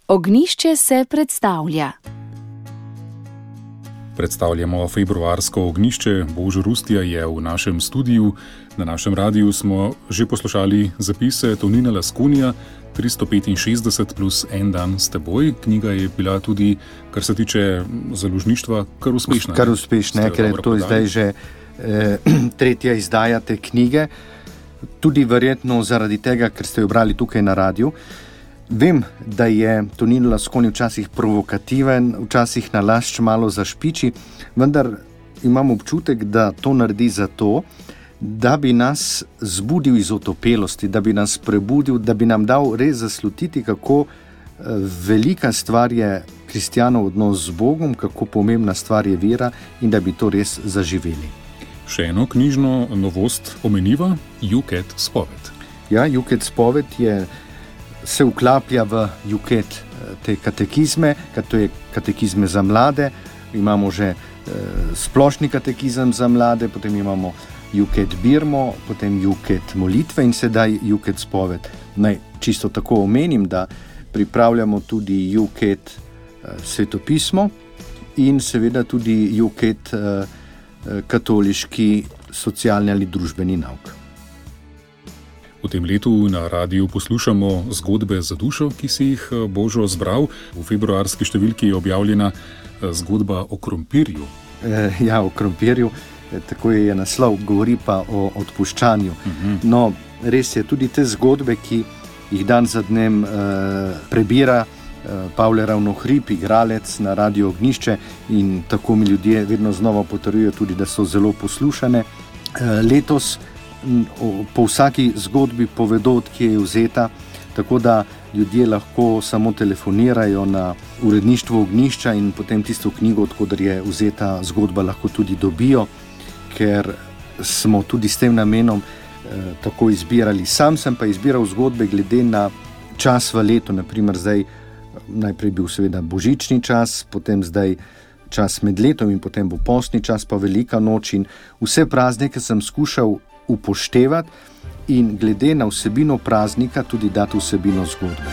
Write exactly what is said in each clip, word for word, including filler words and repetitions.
Ognjišče se predstavlja. Predstavljamo februarsko ognjišče. Božo Rustja je v našem studiu. Na našem radiju smo že poslušali zapise Tonina Lasconija, tristo petinšestdeset plus en dan s teboj. Knjiga je bila tudi, kar se tiče založništva, kar uspešna. Kar uspešna, ker je to podali. Zdaj že eh, tretja izdaja te knjige. Tudi verjetno zaradi tega, ker ste jo brali tukaj na radiju. Vem, da je Tonin Lasconi včasih provokativen, včasih nalašč malo zašpiči, vendar imam občutek, da to naredi zato, da bi nas zbudil iz otopelosti, da bi nas prebudil, da bi nam dal res zaslutiti, kako velika stvar je kristjanov odnos z Bogom, kako pomembna stvar je vera in da bi to res zaživeli. Še eno knjižno novost omeniva, Juket spoved. Ja, Juket spoved je se vklaplja v Juket te katekizme, to je katekizme za mlade, imamo že eh, splošni katekizem za mlade, potem imamo Juket birmo, potem Juket molitve in sedaj Juket spoved. Naj čisto tako omenim, da pripravljamo tudi Juket eh, svetopismo in seveda tudi Juket eh, katoliški socialni ali družbeni nauk. V tem letu na radiju poslušamo zgodbe za dušo, ki si jih Božo zbral. V februarski številki je objavljena zgodba o krompirju. E, ja, o krompirju, e, tako je naslov, govori pa o odpuščanju. Uh-huh. No, res je, tudi te zgodbe, ki jih dan za dnem e, prebira e, Pavle Ravnohrib, igralec na Radio Ognjišče, in tako mi ljudje vedno znova potrjujejo tudi, da so zelo poslušane. E, letos po vsaki zgodbi povedo, odkje je vzeta, tako da ljudje lahko samo telefonirajo na uredništvo Ognjišča in potem tisto knjigo, odkudar je vzeta zgodba, lahko tudi dobijo, ker smo tudi s tem namenom eh, tako izbirali. Sam sem pa izbiral zgodbe glede na čas v letu, naprimer zdaj najprej bil seveda božični čas, potem zdaj čas med letom in potem bo postni čas, pa velika noč, in vse praznike sem skušal upoštevati in glede na vsebino praznika tudi dati vsebino zgodbe.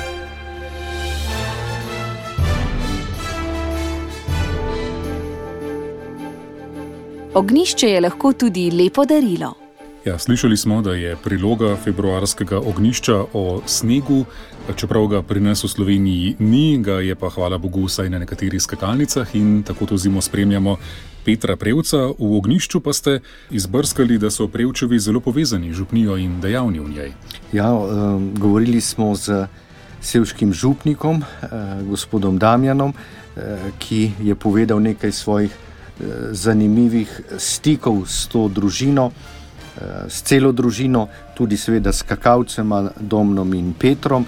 Ognjišče je lahko tudi lepo darilo. Ja, slišali smo, da je priloga februarskega ognjišča o snegu, čeprav ga pri nas v Sloveniji ni, ga je pa hvala Bogu vsaj na nekaterih skakalnicah in tako to zimo spremljamo Petra Prevca. V Ognjišču pa ste izbrskali, da so Prevčevi zelo povezani z župnijo in dejavni v njej. Ja, um, govorili smo z sevškim župnikom, eh, gospodom Damjanom, eh, ki je povedal nekaj svojih eh, zanimivih stikov s to družino, eh, s celo družino, tudi seveda s skakavcema Domnom in Petrom.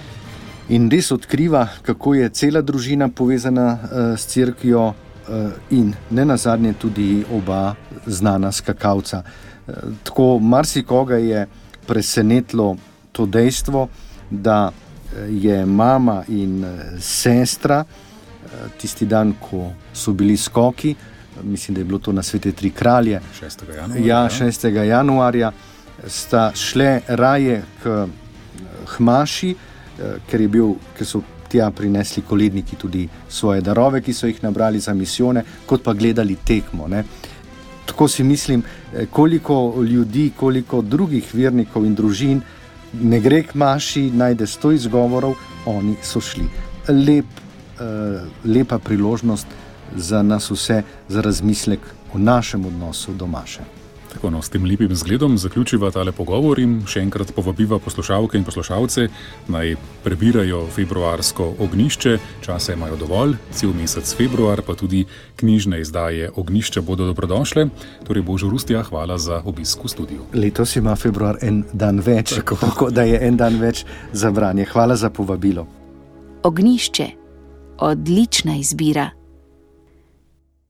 In res odkriva, kako je cela družina povezana eh, s cerkvijo, in ne nazadnje tudi oba znana skakavca. Tako marsikoga je presenetilo to dejstvo, da je mama in sestra tisti dan, ko so bili skoki, mislim, da je bilo to na Svete tri kralje, šestega januarja, ja, šestega januarja, sta šle raje k Hmaši, ker je bil, ker so tja prinesli koledniki tudi svoje darove, ki so jih nabrali za misijone, kot pa gledali tekmo. Ne. Tako si mislim, koliko ljudi, koliko drugih vernikov in družin ne gre k maši, najde sto izgovorov, oni so šli. Lep, lepa priložnost za nas vse, za razmislek o našem odnosu do maše. Tako, no, s tem lepim zgledom zaključiva tale pogovor in še enkrat povabiva poslušalke in poslušalce, naj prebirajo februarsko ognjišče. Časa imajo dovolj, cel mesec februar, pa tudi knjižne izdaje Ognjišča bodo dobrodošle. Torej, Božo Rustja, hvala za obisk v studiu. Letos ima februar en dan več, tako, tako da je en dan več za branje. Hvala za povabilo. Ognjišče. Odlična izbira.